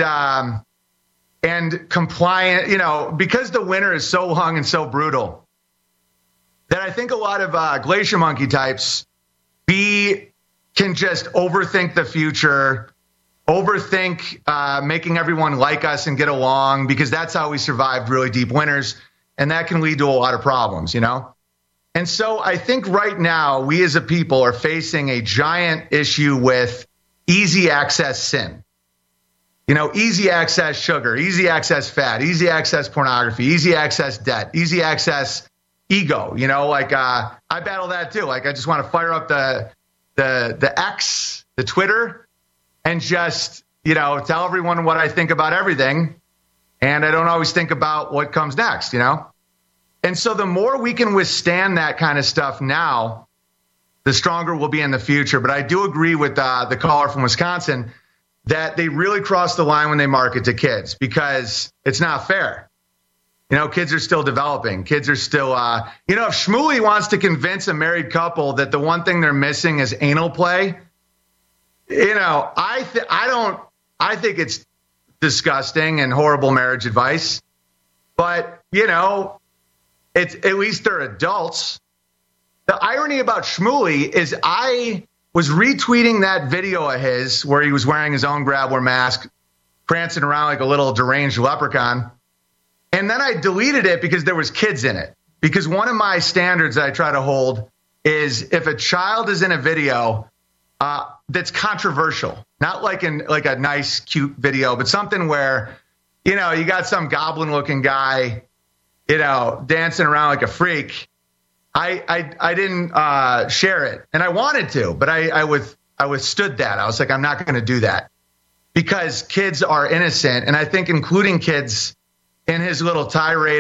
compliant, you know, because the winter is so long and so brutal that I think a lot of glacier monkey types, we can just overthink the future, overthink making everyone like us and get along, because that's how we survived really deep winters. And that can lead to a lot of problems, you know? And so I think right now we as a people are facing a giant issue with easy access sin. You know, easy access sugar, easy access fat, easy access pornography, easy access debt, easy access ego. You know, like I battle that too. Like I just want to fire up the X, the Twitter, and just, you know, tell everyone what I think about everything. And I don't always think about what comes next, you know? And so the more we can withstand that kind of stuff now, the stronger we'll be in the future. But I do agree with the caller from Wisconsin that they really cross the line when they market to kids, because it's not fair. You know, kids are still developing. Kids are still, you know, if Shmuley wants to convince a married couple that the one thing they're missing is anal play, you know, I think it's disgusting and horrible marriage advice. But, it's at least they're adults. The irony about Shmuley is I was retweeting that video of his where he was wearing his own Grabler mask, prancing around like a little deranged leprechaun. And then I deleted it because there was kids in it. Because one of my standards that I try to hold is if a child is in a video that's controversial, not like a nice, cute video, but something where, you got some goblin-looking guy, dancing around like a freak. I didn't share it, and I wanted to, but I withstood that. I was like, I'm not going to do that because kids are innocent, and I think including kids in his little tirade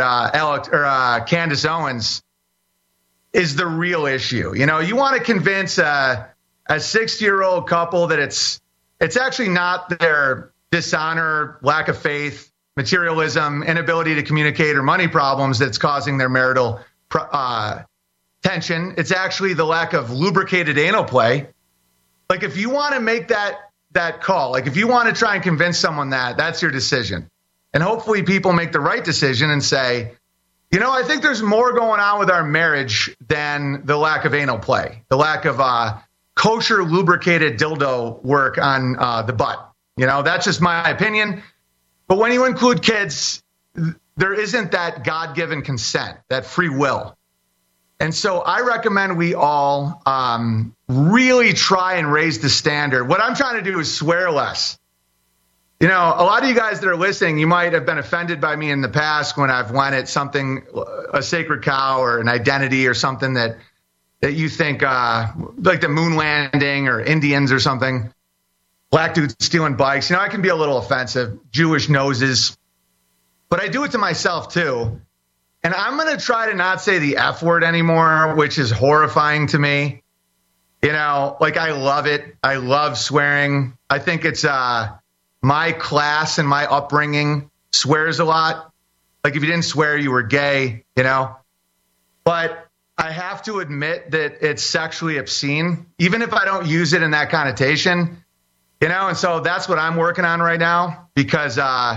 about Candace Owens is the real issue. You want to convince a 60-year-old couple that it's actually not their dishonor, lack of faith, materialism, inability to communicate, or money problems that's causing their marital tension. It's actually the lack of lubricated anal play. Like, if you want to make that call, like if you want to try and convince someone that's your decision. And hopefully people make the right decision and say, I think there's more going on with our marriage than the lack of anal play, the lack of kosher lubricated dildo work on the butt. That's just my opinion. But when you include kids, there isn't that God-given consent, that free will. And so I recommend we all really try and raise the standard. What I'm trying to do is swear less. A lot of you guys that are listening, you might have been offended by me in the past when I've went at something, a sacred cow or an identity or something that you think, like the moon landing or Indians or something, black dudes stealing bikes. I can be a little offensive, Jewish noses, but I do it to myself too. And I'm going to try to not say the F word anymore, which is horrifying to me. I love it. I love swearing. I think it's my class and my upbringing swears a lot. Like if you didn't swear, you were gay, But I have to admit that it's sexually obscene, even if I don't use it in that connotation, And so that's what I'm working on right now because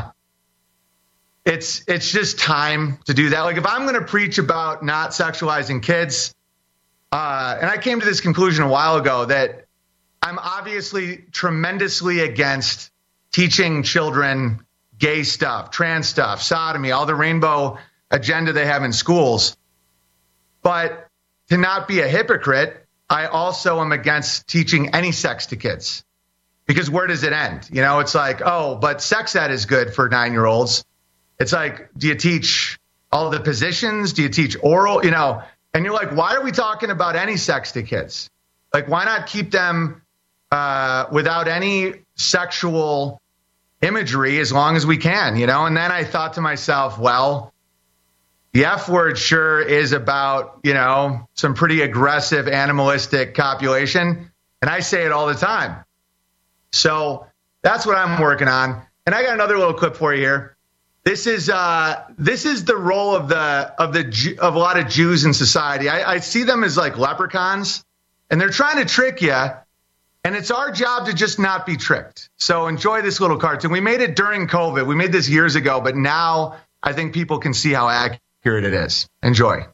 it's just time to do that. Like if I'm going to preach about not sexualizing kids, and I came to this conclusion a while ago that I'm obviously tremendously against teaching children gay stuff, trans stuff, sodomy, all the rainbow agenda they have in schools. But to not be a hypocrite, I also am against teaching any sex to kids. Because where does it end? It's like, oh, but sex ed is good for 9-year-olds. It's like, do you teach all the positions? Do you teach oral? And you're like, why are we talking about any sex to kids? Like, why not keep them without any sexual imagery as long as we can, And then I thought to myself, well, the F word sure is about, some pretty aggressive animalistic copulation. And I say it all the time. So that's what I'm working on. And I got another little clip for you here. This is the role of a lot of Jews in society. I see them as like leprechauns, and they're trying to trick you. And it's our job to just not be tricked. So enjoy this little cartoon. We made it during COVID. We made this years ago, but now I think people can see how accurate it is. Enjoy.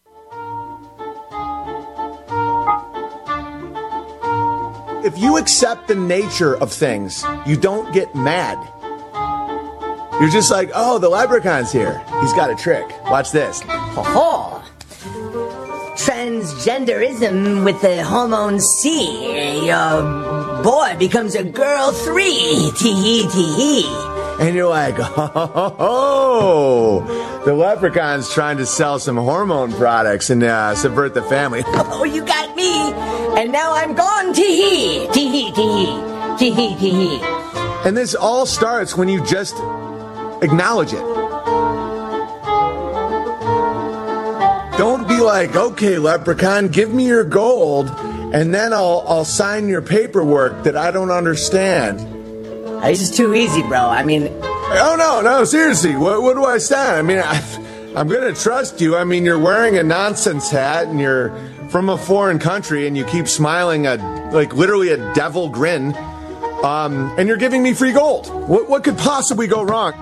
If you accept the nature of things, you don't get mad. You're just like, oh, the leprechaun's here. He's got a trick. Watch this. Ho-ho. Transgenderism with the hormone C. A boy becomes a girl 3. Tee-hee, tee-hee. And you're like, oh, the leprechaun's trying to sell some hormone products and subvert the family. Oh, you got me. And now I'm gone. Tee-hee, tee-hee, tee-hee, tee-hee, tee-hee. And this all starts when you just acknowledge it. Don't be like, okay, leprechaun, give me your gold, and then I'll sign your paperwork that I don't understand. This is too easy, bro. Oh, no, seriously. What do I stand? I'm going to trust you. You're wearing a nonsense hat, and you're from a foreign country, and you keep smiling literally a devil grin. and you're giving me free gold. What could possibly go wrong?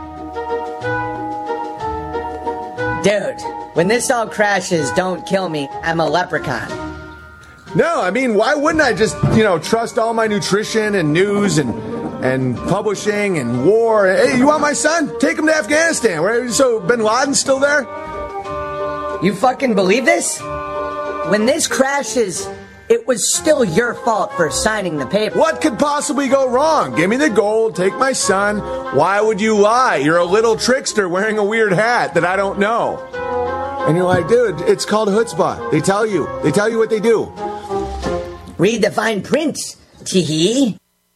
Dude, when this all crashes, don't kill me. I'm a leprechaun. No, I mean, why wouldn't I just, trust all my nutrition and news and publishing and war? Hey, you want my son? Take him to Afghanistan. So Bin Laden's still there? You fucking believe this? When this crashes, it was still your fault for signing the paper. What could possibly go wrong? Give me the gold, take my son. Why would you lie? You're a little trickster wearing a weird hat that I don't know. And you're like, dude, it's called chutzpah. They tell you what they do. Read the fine print, teehee.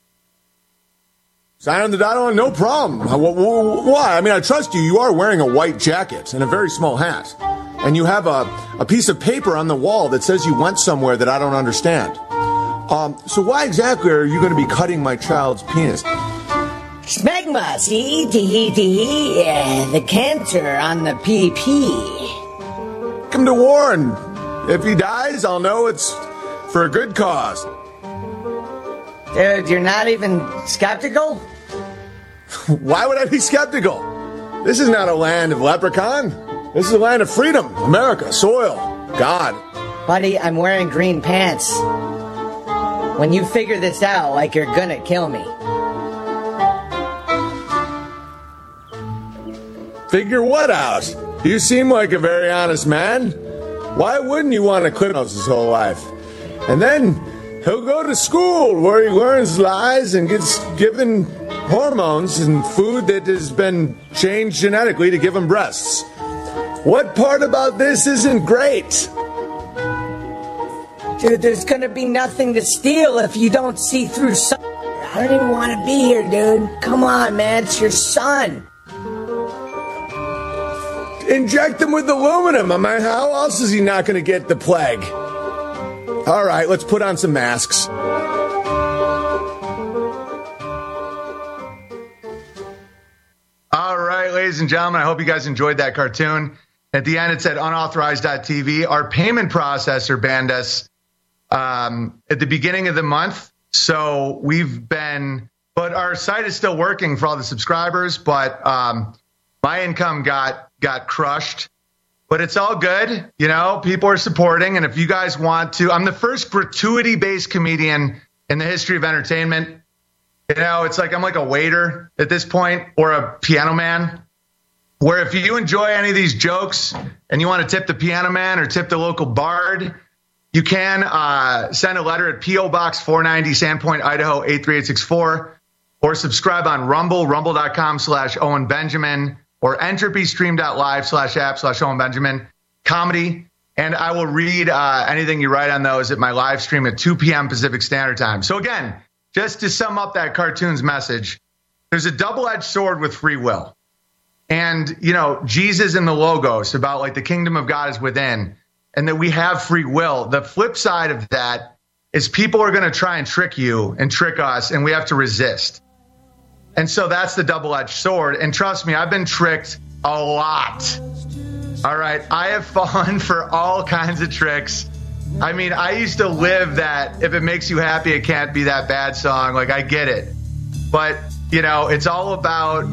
Sign on the dotted line, no problem. Why? I mean, I trust you. You are wearing a white jacket and a very small hat. And you have a piece of paper on the wall that says you went somewhere that I don't understand. So why exactly are you going to be cutting my child's penis? Smegma, see? Teehee. The cancer on the PP. Take him to war, and if he dies, I'll know it's for a good cause. Dude, you're not even skeptical? Why would I be skeptical? This is not a land of leprechaun. This is a land of freedom. America, soil, God. Buddy, I'm wearing green pants. When you figure this out, like you're gonna kill me. Figure what out? You seem like a very honest man. Why wouldn't you want to clip his whole life? And then he'll go to school where he learns lies and gets given hormones and food that has been changed genetically to give him breasts. What part about this isn't great? Dude, there's gonna be nothing to steal if you don't see through something. I don't even want to be here, dude. Come on, man, it's your son. Inject him with aluminum. I mean, how else is he not going to get the plague? All right, let's put on some masks. All right, ladies and gentlemen, I hope you guys enjoyed that cartoon. At the end, it said unauthorized.tv. Our payment processor banned us at the beginning of the month. So but our site is still working for all the subscribers, but my income got crushed. But it's all good. People are supporting. And if you guys want to, I'm the first gratuity-based comedian in the history of entertainment. It's like I'm like a waiter at this point, or a piano man, where if you enjoy any of these jokes and you want to tip the piano man or tip the local bard, you can send a letter at P.O. Box 490, Sandpoint, Idaho, 83864, or subscribe on Rumble, rumble.com/Owen Benjamin, or entropystream.live/app/Owen Benjamin comedy. And I will read anything you write on those at my live stream at 2 p.m. Pacific Standard Time. So again, just to sum up that cartoon's message, there's a double-edged sword with free will. And, Jesus in the Logos about like the kingdom of God is within and that we have free will. The flip side of that is people are going to try and trick you and trick us, and we have to resist. And so that's the double-edged sword. And trust me, I've been tricked a lot. All right. I have fallen for all kinds of tricks. I mean, I used to live that if it makes you happy, it can't be that bad song. Like, I get it. But, it's all about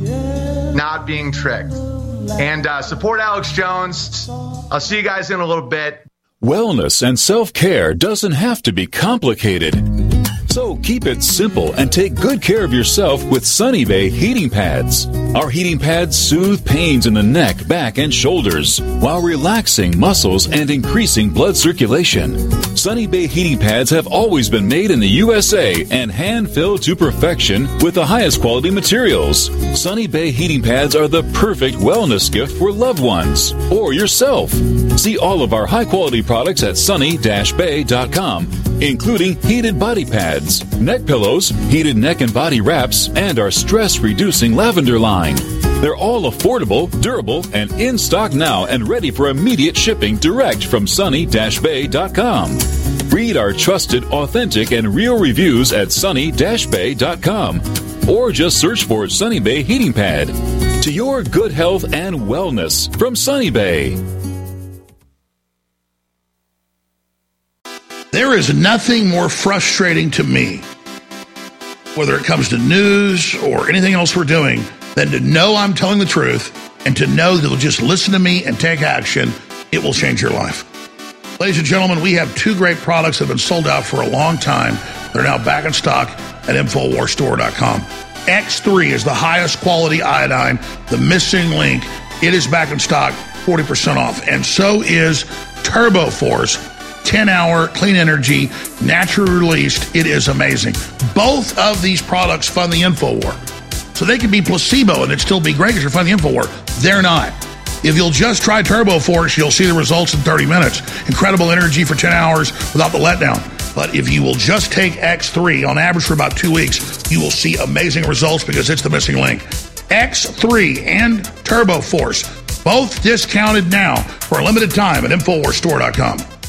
not being tricked. And support Alex Jones. I'll see you guys in a little bit. Wellness and self-care doesn't have to be complicated. So keep it simple and take good care of yourself with Sunny Bay heating pads. Our heating pads soothe pains in the neck, back, and shoulders while relaxing muscles and increasing blood circulation. Sunny Bay heating pads have always been made in the USA and hand-filled to perfection with the highest quality materials. Sunny Bay heating pads are the perfect wellness gift for loved ones or yourself. See all of our high-quality products at sunny-bay.com, including heated body pads, neck pillows, heated neck and body wraps, and our stress-reducing lavender line. They're all affordable, durable, and in stock now and ready for immediate shipping direct from sunny-bay.com. Read our trusted, authentic, and real reviews at sunny-bay.com or just search for Sunny Bay Heating Pad. To your good health and wellness from Sunny Bay. There is nothing more frustrating to me whether it comes to news or anything else we're doing, than to know I'm telling the truth and to know that you'll just listen to me and take action. It will change your life. Ladies and gentlemen, we have 2 great products that have been sold out for a long time. They're now back in stock at InfoWarsStore.com. X3 is the highest quality iodine, the missing link. It is back in stock, 40% off. And so is Turbo Force, 10-hour clean energy, naturally released. It is amazing. Both of these products fund the InfoWar. So they can be placebo and it'd still be great because you're funding the InfoWar. They're not. If you'll just try Turbo Force, you'll see the results in 30 minutes. Incredible energy for 10 hours without the letdown. But if you will just take X3 on average for about 2 weeks, you will see amazing results because it's the missing link. X3 and Turbo Force, both discounted now for a limited time at InfoWarsStore.com.